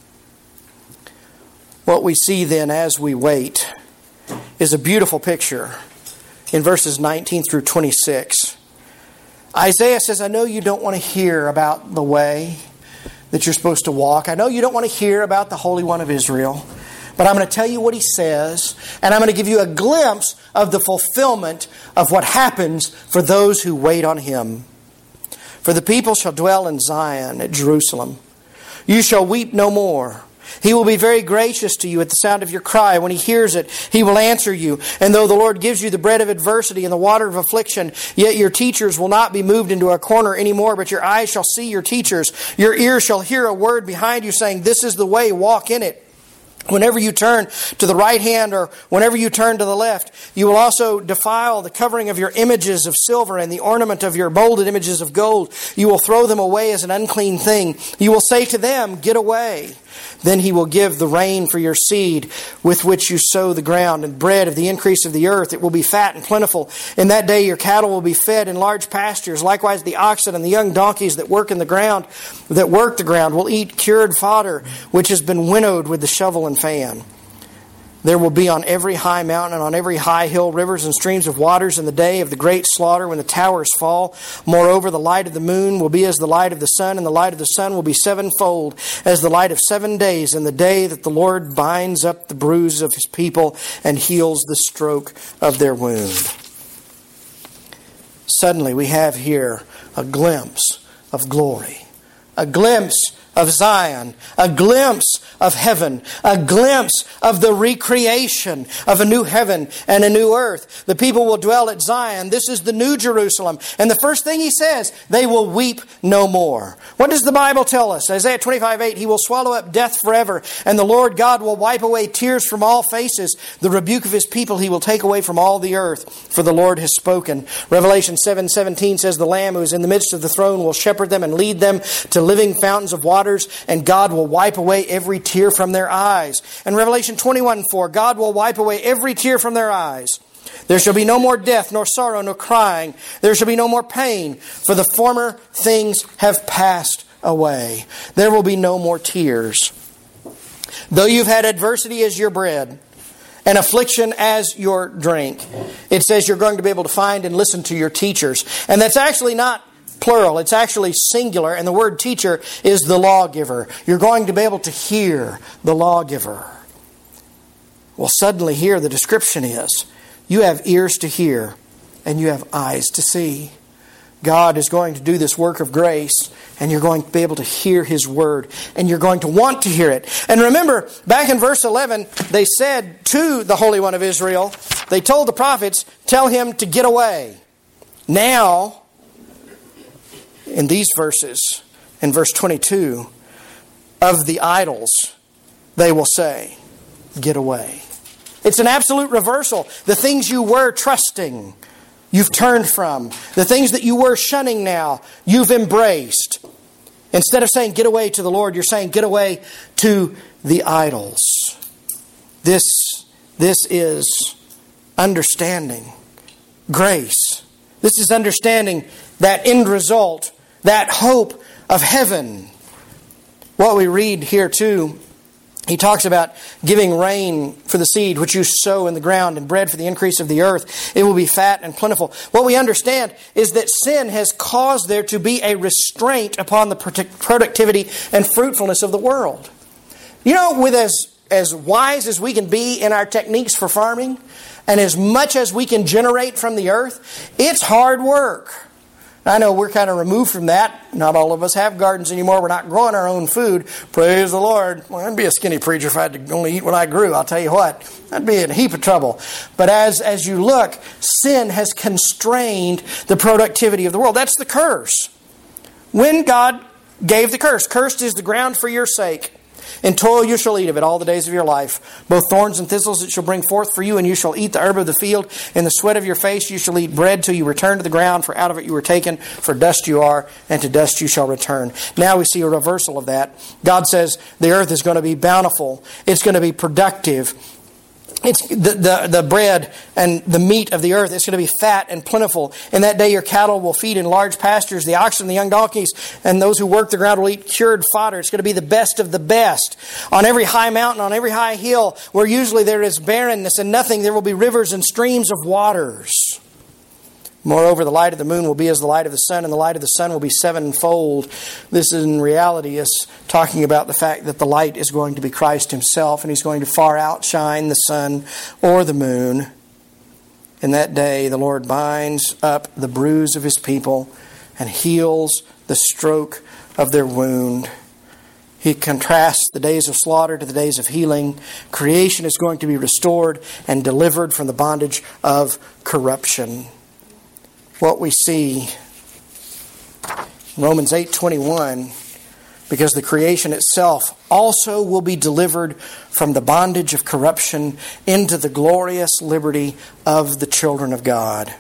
What we see then as we wait is a beautiful picture in verses nineteen through twenty-six. Isaiah says, I know you don't want to hear about the way that you're supposed to walk. I know you don't want to hear about the Holy One of Israel. But I'm going to tell you what He says, and I'm going to give you a glimpse of the fulfillment of what happens for those who wait on Him. For the people shall dwell in Zion at Jerusalem. You shall weep no more. He will be very gracious to you at the sound of your cry. When He hears it, He will answer you. And though the Lord gives you the bread of adversity and the water of affliction, yet your teachers will not be moved into a corner anymore, but your eyes shall see your teachers. Your ears shall hear a word behind you saying, this is the way, walk in it. Whenever you turn to the right hand or whenever you turn to the left, you will also defile the covering of your images of silver and the ornament of your molded images of gold. You will throw them away as an unclean thing. You will say to them, get away. Then He will give the rain for your seed with which you sow the ground, and bread of the increase of the earth. It will be fat and plentiful. In that day your cattle will be fed in large pastures. Likewise the oxen and the young donkeys that work in the ground, that work the ground, will eat cured fodder, which has been winnowed with the shovel and fan. There will be on every high mountain and on every high hill rivers and streams of waters in the day of the great slaughter when the towers fall. Moreover, the light of the moon will be as the light of the sun, and the light of the sun will be sevenfold as the light of seven days in the day that the Lord binds up the bruise of His people and heals the stroke of their wound. Suddenly we have here a glimpse of glory, a glimpse of Zion, a glimpse of heaven, a glimpse of the recreation of a new heaven and a new earth. The people will dwell at Zion. This is the new Jerusalem. And the first thing He says, they will weep no more. What does the Bible tell us? Isaiah twenty-five eight, He will swallow up death forever, and the Lord God will wipe away tears from all faces. The rebuke of His people He will take away from all the earth, for the Lord has spoken. Revelation seven seventeen says, the Lamb who is in the midst of the throne will shepherd them and lead them to living fountains of water, and God will wipe away every tear from their eyes. And Revelation twenty-one four, God will wipe away every tear from their eyes. There shall be no more death, nor sorrow, nor crying. There shall be no more pain, for the former things have passed away. There will be no more tears. Though you've had adversity as your bread, and affliction as your drink, it says you're going to be able to find and listen to your teachers. And that's actually not plural. It's actually singular, and the word teacher is the lawgiver. You're going to be able to hear the lawgiver. Well, suddenly here the description is, you have ears to hear and you have eyes to see. God is going to do this work of grace, and you're going to be able to hear His word, and you're going to want to hear it. And remember, back in verse eleven, they said to the Holy One of Israel, they told the prophets, tell Him to get away. Now, in these verses, in verse twenty-two, of the idols, they will say, get away. It's an absolute reversal. The things you were trusting, you've turned from. The things that you were shunning now, you've embraced. Instead of saying, get away to the Lord, you're saying, get away to the idols. This, this is understanding grace. This is understanding that end result, that hope of heaven. What we read here too, he talks about giving rain for the seed which you sow in the ground and bread for the increase of the earth. It will be fat and plentiful. What we understand is that sin has caused there to be a restraint upon the productivity and fruitfulness of the world. You know, with as, as wise as we can be in our techniques for farming, and as much as we can generate from the earth, it's hard work. I know we're kind of removed from that. Not all of us have gardens anymore. We're not growing our own food. Praise the Lord. Well, I'd be a skinny preacher if I had to only eat what I grew. I'll tell you what. I'd be in a heap of trouble. But as, as you look, sin has constrained the productivity of the world. That's the curse. When God gave the curse, cursed is the ground for your sake. In toil you shall eat of it all the days of your life. Both thorns and thistles it shall bring forth for you, and you shall eat the herb of the field. In the sweat of your face you shall eat bread till you return to the ground, for out of it you were taken. For dust you are, and to dust you shall return. Now we see a reversal of that. God says the earth is going to be bountiful. It's going to be productive. It's the, the, the bread and the meat of the earth. It's going to be fat and plentiful. In that day your cattle will feed in large pastures. The oxen, the young donkeys, and those who work the ground will eat cured fodder. It's going to be the best of the best. On every high mountain, on every high hill, where usually there is barrenness and nothing, there will be rivers and streams of waters. Moreover, the light of the moon will be as the light of the sun, and the light of the sun will be sevenfold. This in reality is talking about the fact that the light is going to be Christ Himself, and He's going to far outshine the sun or the moon. In that day, the Lord binds up the bruise of His people and heals the stroke of their wound. He contrasts the days of slaughter to the days of healing. Creation is going to be restored and delivered from the bondage of corruption. What we see in Romans eight twenty-one, because the creation itself also will be delivered from the bondage of corruption into the glorious liberty of the children of God.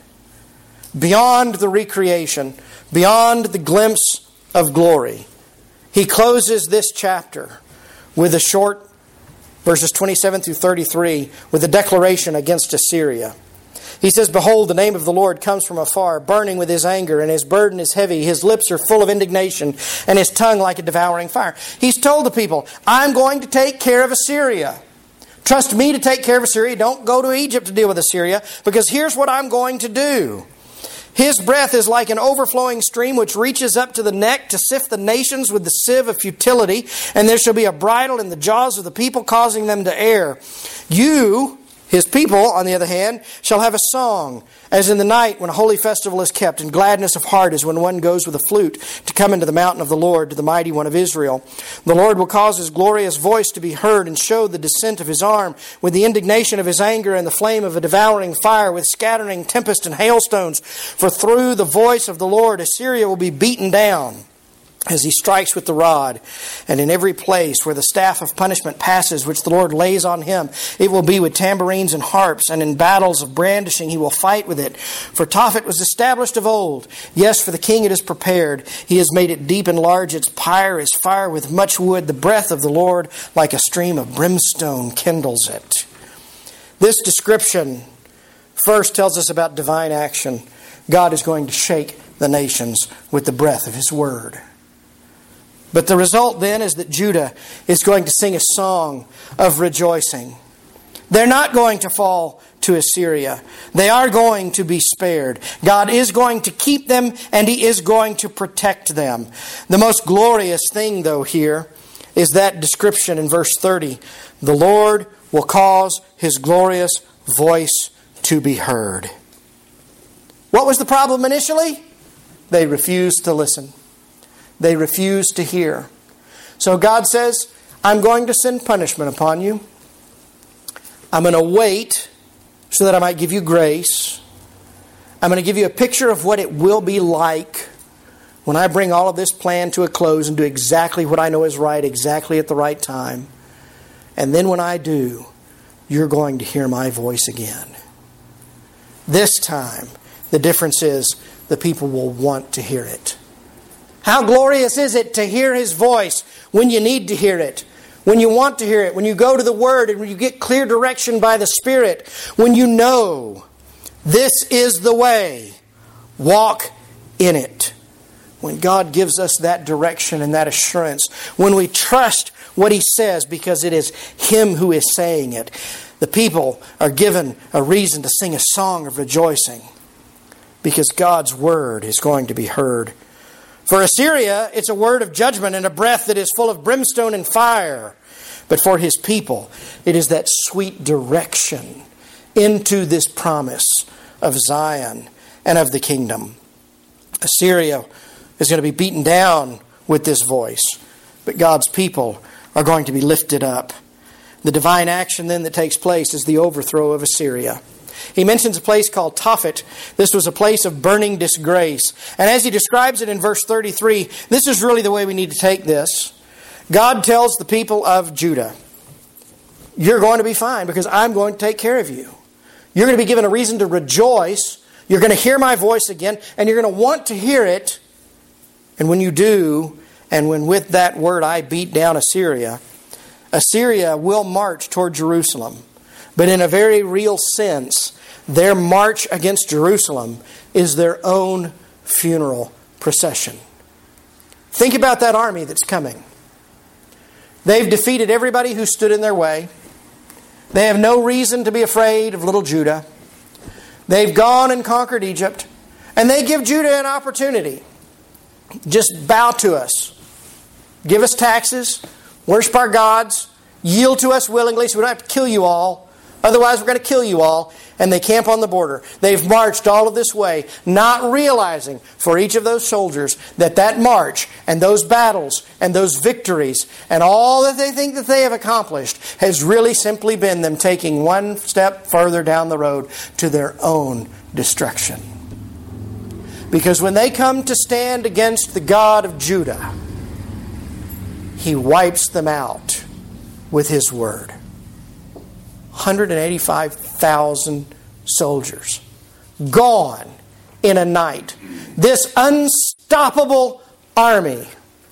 Beyond the recreation, beyond the glimpse of glory, he closes this chapter with a short, verses twenty-seven through thirty-three, with a declaration against Assyria. He says, "Behold, the name of the Lord comes from afar, burning with His anger, and His burden is heavy. His lips are full of indignation, and His tongue like a devouring fire." He's told the people, I'm going to take care of Assyria. Trust me to take care of Assyria. Don't go to Egypt to deal with Assyria, because here's what I'm going to do. His breath is like an overflowing stream which reaches up to the neck to sift the nations with the sieve of futility, and there shall be a bridle in the jaws of the people, causing them to err. You, His people, on the other hand, shall have a song, as in the night when a holy festival is kept, and gladness of heart as when one goes with a flute to come into the mountain of the Lord, to the mighty one of Israel. The Lord will cause His glorious voice to be heard, and show the descent of His arm, with the indignation of His anger and the flame of a devouring fire, with scattering tempest and hailstones. For through the voice of the Lord Assyria will be beaten down, as He strikes with the rod. And in every place where the staff of punishment passes, which the Lord lays on him, it will be with tambourines and harps, and in battles of brandishing He will fight with it. For Tophet was established of old. Yes, for the king it is prepared. He has made it deep and large. Its pyre is fire with much wood. The breath of the Lord, like a stream of brimstone, kindles it. This description first tells us about divine action. God is going to shake the nations with the breath of His word. But the result then is that Judah is going to sing a song of rejoicing. They're not going to fall to Assyria. They are going to be spared. God is going to keep them, and He is going to protect them. The most glorious thing, though, here is that description in verse thirty. The Lord will cause His glorious voice to be heard. What was the problem initially? They refused to listen. They refused to hear. So God says, I'm going to send punishment upon you. I'm going to wait so that I might give you grace. I'm going to give you a picture of what it will be like when I bring all of this plan to a close and do exactly what I know is right, exactly at the right time. And then when I do, you're going to hear my voice again. This time, the difference is the people will want to hear it. How glorious is it to hear His voice when you need to hear it, when you want to hear it, when you go to the Word and when you get clear direction by the Spirit, when you know this is the way, walk in it. When God gives us that direction and that assurance, when we trust what He says because it is Him who is saying it, the people are given a reason to sing a song of rejoicing because God's Word is going to be heard. For Assyria, it's a word of judgment and a breath that is full of brimstone and fire. But for His people, it is that sweet direction into this promise of Zion and of the kingdom. Assyria is going to be beaten down with this voice, but God's people are going to be lifted up. The divine action then that takes place is the overthrow of Assyria. He mentions a place called Tophet. This was a place of burning disgrace. And as he describes it in verse thirty-three, this is really the way we need to take this. God tells the people of Judah, you're going to be fine because I'm going to take care of you. You're going to be given a reason to rejoice. You're going to hear my voice again, and you're going to want to hear it. And when you do, and when with that word I beat down Assyria, Assyria will march toward Jerusalem. But in a very real sense, their march against Jerusalem is their own funeral procession. Think about that army that's coming. They've defeated everybody who stood in their way. They have no reason to be afraid of little Judah. They've gone and conquered Egypt. And they give Judah an opportunity. Just bow to us. Give us taxes. Worship our gods. Yield to us willingly so we don't have to kill you all. Otherwise we're going to kill you all. And they camp on the border. They've marched all of this way, not realizing for each of those soldiers that that march and those battles and those victories and all that they think that they have accomplished has really simply been them taking one step further down the road to their own destruction. Because when they come to stand against the God of Judah, He wipes them out with His word. one hundred eighty-five thousand soldiers gone in a night. This unstoppable army.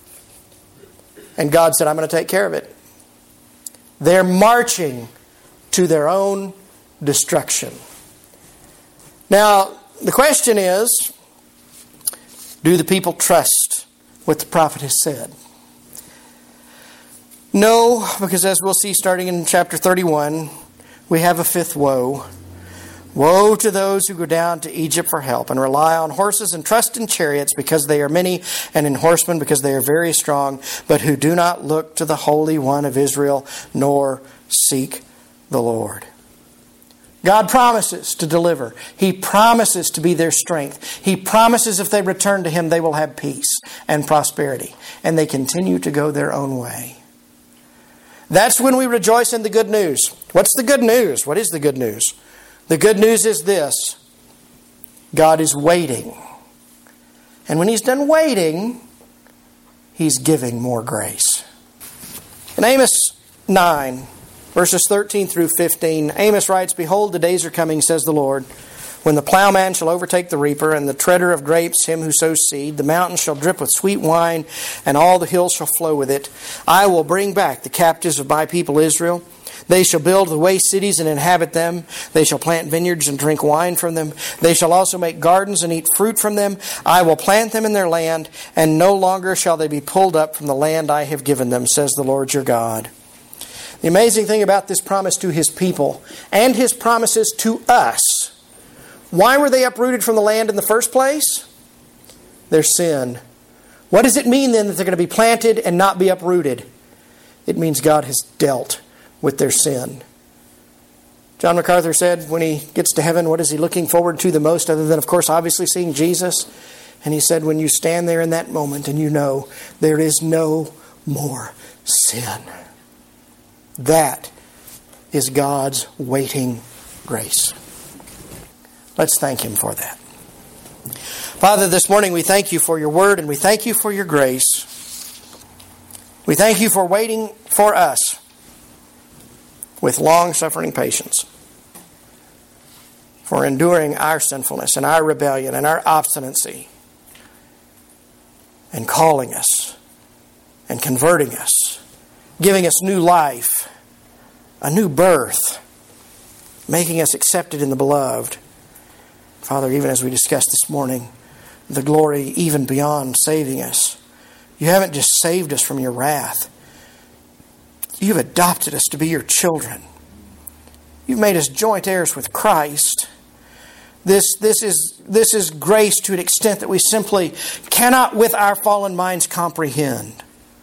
And God said, I'm going to take care of it. They're marching to their own destruction. Now, the question is, do the people trust what the prophet has said? No, because as we'll see starting in chapter thirty-one, we have a fifth woe. Woe to those who go down to Egypt for help and rely on horses and trust in chariots because they are many, and in horsemen because they are very strong, but who do not look to the Holy One of Israel nor seek the Lord. God promises to deliver. He promises to be their strength. He promises if they return to Him they will have peace and prosperity. And they continue to go their own way. That's when we rejoice in the good news. What's the good news? What is the good news? The good news is this. God is waiting. And when He's done waiting, He's giving more grace. In Amos nine, verses thirteen through fifteen, Amos writes, Behold, the days are coming, says the Lord, when the plowman shall overtake the reaper, and the treader of grapes him who sows seed. The mountains shall drip with sweet wine, and all the hills shall flow with it. I will bring back the captives of my people Israel. They shall build the waste cities and inhabit them. They shall plant vineyards and drink wine from them. They shall also make gardens and eat fruit from them. I will plant them in their land, and no longer shall they be pulled up from the land I have given them, says the Lord your God. The amazing thing about this promise to His people and His promises to us, why were they uprooted from the land in the first place? Their sin. What does it mean then that they're going to be planted and not be uprooted? It means God has dealt with their sin. John MacArthur said when he gets to heaven, what is he looking forward to the most other than, of course, obviously seeing Jesus? And he said, when you stand there in that moment and you know there is no more sin. That is God's waiting grace. Let's thank Him for that. Father, this morning we thank You for Your word and we thank You for Your grace. We thank You for waiting for us with long-suffering patience, for enduring our sinfulness and our rebellion and our obstinacy, and calling us and converting us, giving us new life, a new birth, making us accepted in the beloved. Father, even as we discussed this morning, the glory even beyond saving us. You haven't just saved us from Your wrath. You've adopted us to be Your children. You've made us joint heirs with Christ. This, this, is, this is grace to an extent that we simply cannot with our fallen minds comprehend.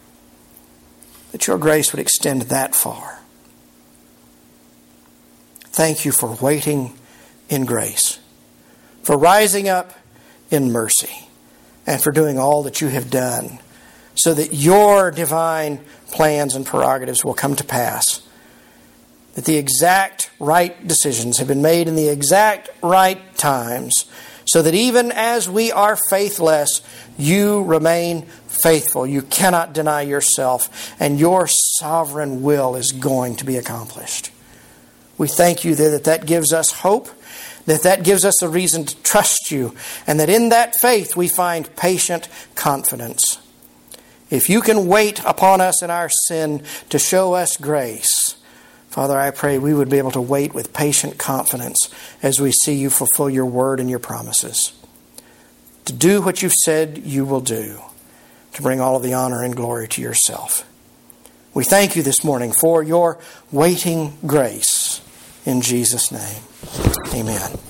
That Your grace would extend that far. thank you for waiting in grace, for rising up in mercy, and for doing all that you have done so that your divine plans and prerogatives will come to pass. That the exact right decisions have been made in the exact right times, so that even as we are faithless, you remain faithful. You cannot deny yourself, and your sovereign will is going to be accomplished. We thank you that that gives us hope, that that gives us a reason to trust you, and that in that faith we find patient confidence. If you can wait upon us in our sin to show us grace, Father, I pray we would be able to wait with patient confidence as we see you fulfill your word and your promises. To do what you've said you will do, to bring all of the honor and glory to yourself. We thank you this morning for your waiting grace. In Jesus' name, amen.